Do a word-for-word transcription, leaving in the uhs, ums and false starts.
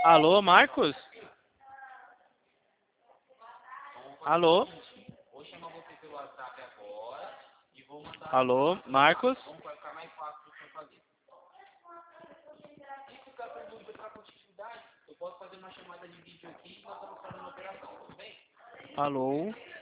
Alô, Marcos? Alô? Vou chamar você pelo WhatsApp agora e vou mandar. Alô, Marcos? Como vai ficar mais fácil para você fazer. Se ficar com dúvida para continuidade, eu posso fazer uma chamada de vídeo aqui e nós vamos fazer uma operação, tudo bem? Alô?